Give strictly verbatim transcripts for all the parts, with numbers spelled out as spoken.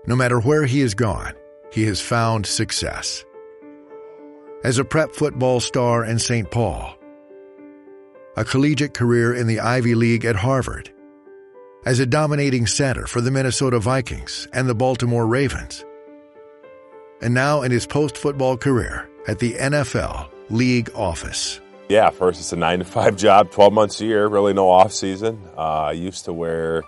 No matter where he has gone, he has found success. As a prep football star in Saint Paul, a collegiate career in the Ivy League at Harvard, as a dominating center for the Minnesota Vikings and the Baltimore Ravens, and now in his post-football career at the N F L league office. Yeah, first it's a nine to five job, twelve months a year, really no off season. Uh, I used to wear,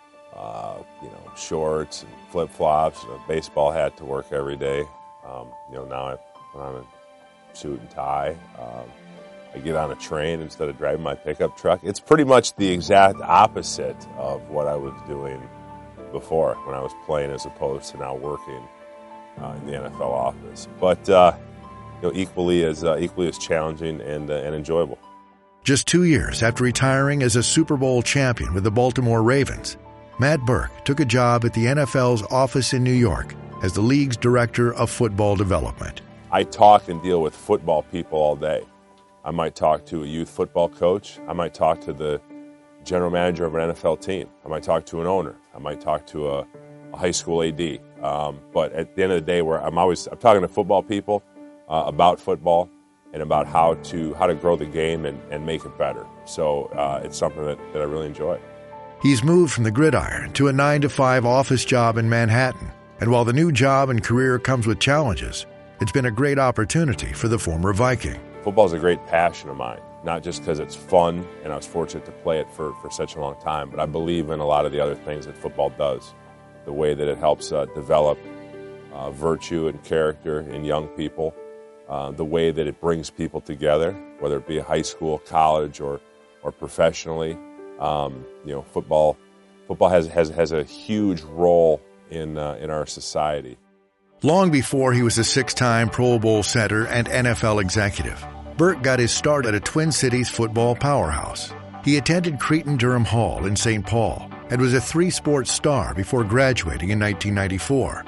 uh, you know, shorts and flip flops and a baseball hat to work every day. Um, you know, now I put on a suit and tie. Um, I get on a train instead of driving my pickup truck. It's pretty much the exact opposite of what I was doing before when I was playing, as opposed to now working uh, in the N F L office. But uh, you know, equally as uh, equally as challenging and uh, and enjoyable. Just two years after retiring as a Super Bowl champion with the Baltimore Ravens, Matt Birk took a job at the N F L's office in New York as the league's director of football development. I talk and deal with football people all day. I might talk to a youth football coach. I might talk to the general manager of an N F L team. I might talk to an owner. I might talk to a, a high school A D. Um, but at the end of the day, where I'm always I'm talking to football people uh, about football and about how to how to grow the game and, and make it better. So uh, it's something that, that I really enjoy. He's moved from the gridiron to a nine to five office job in Manhattan. And while the new job and career comes with challenges, it's been a great opportunity for the former Viking. Football is a great passion of mine, not just because it's fun and I was fortunate to play it for, for such a long time, but I believe in a lot of the other things that football does. The way that it helps uh, develop uh, virtue and character in young people, uh, the way that it brings people together, whether it be a high school, college, or or professionally. Um, you know, football football has has, has a huge role in uh, in our society. Long before he was a six-time Pro Bowl center and N F L executive, Birk got his start at a Twin Cities football powerhouse. He attended Cretin-Derham Hall in Saint Paul and was a three-sport star before graduating in nineteen ninety-four.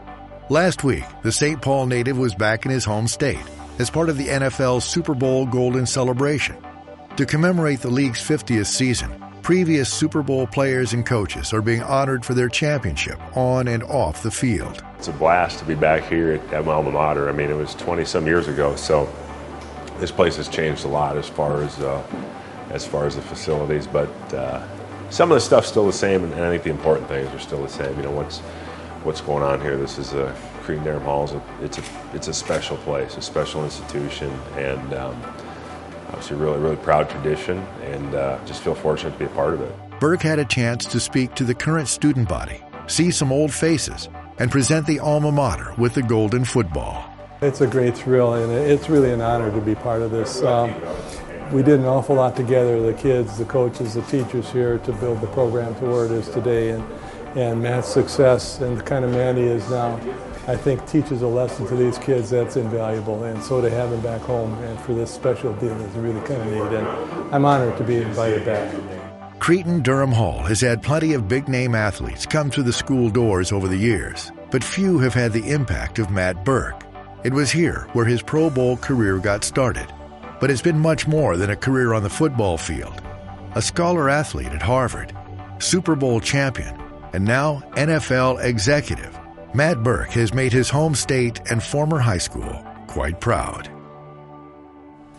Last week, the Saint Paul native was back in his home state as part of the N F L's Super Bowl Golden Celebration. To commemorate the league's fiftieth season, previous Super Bowl players and coaches are being honored for their championship on and off the field. It's a blast to be back here at, at my alma mater. I mean, it was twenty-some years ago, so this place has changed a lot as far as uh, as far as the facilities, but uh, some of the stuff's still the same, and I think the important things are still the same. You know, what's what's going on here. This is a Cretin-Derham Hall. It's a it's a special place, a special institution, and um, obviously really really proud tradition, and uh, just feel fortunate to be a part of it. Birk had a chance to speak to the current student body, see some old faces, and present the alma mater with the golden football. It's a great thrill, and it's really an honor to be part of this. Um, we did an awful lot together, the kids, the coaches, the teachers here, to build the program to where it is today. And, and Matt's success and the kind of man he is now, I think, teaches a lesson to these kids that's invaluable. And so to have him back home and for this special deal is really kind of neat. And I'm honored to be invited back. Cretin-Derham Hall has had plenty of big-name athletes come through the school doors over the years, but few have had the impact of Matt Birk. It was here where his Pro Bowl career got started, but it's been much more than a career on the football field. A scholar athlete at Harvard, Super Bowl champion, and now N F L executive, Matt Birk has made his home state and former high school quite proud.